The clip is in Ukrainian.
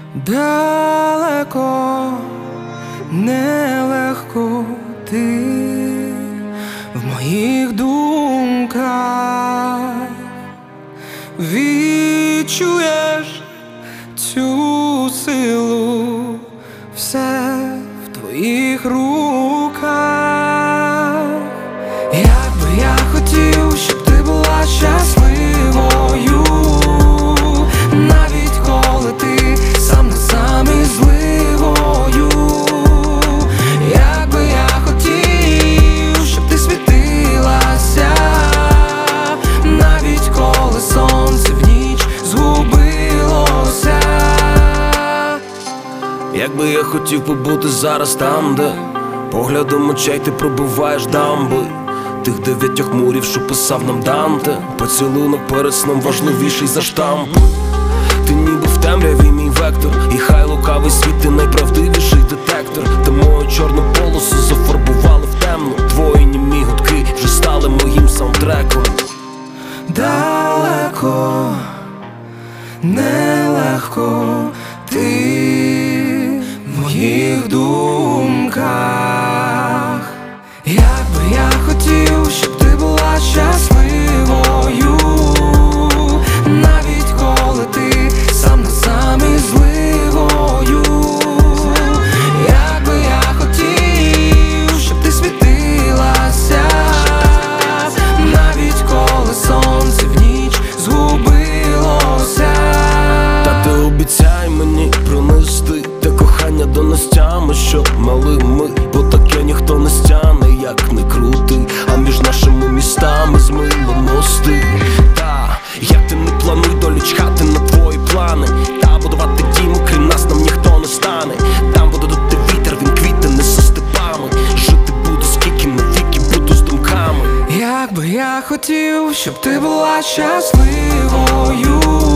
Далеко, нелегко ти в моїх думках. Відчуєш цю силу, все в твоїх руках. Як би я хотів, щоб ти була щасливою, навіть коли ти сам на сам із зливою. Як би я хотів, щоб ти світилася, навіть коли сонце в ніч згубилося. Як би я хотів побути зараз там, де поглядом очей ти пробиваєш дамби тих 9 хмурів, що писав нам Данте. Поцілунок перед сном важливіший за штампи. Ти ніби в темряві мій вектор, і хай лукавий світ, ти найправдивіший детектор. Та мою чорну полосу зафарбували в темну. Твої німі гудки вже стали моїм саундтреком. Далеко, нелегко ти в моїх думках. Як би я хотів, щоб ти була щасливою, навіть коли ти сам на сам із зливою. Як би я хотів, щоб ти світилася, навіть коли сонце в ніч згубилося. Та ти обіцяй мені пронести те кохання до настями, щоб мали ми, бо таке ніхто не стяне, як не крути. А між нашими містами змило мости. Та як ти не плануй долі чхати на твої плани. Та будувати дім, окрім нас нам ніхто не стане. Там буде дути вітер, він квіти несе степами. Жити буду скільки навіки буду з думками. Як би я хотів, щоб ти була щасливою,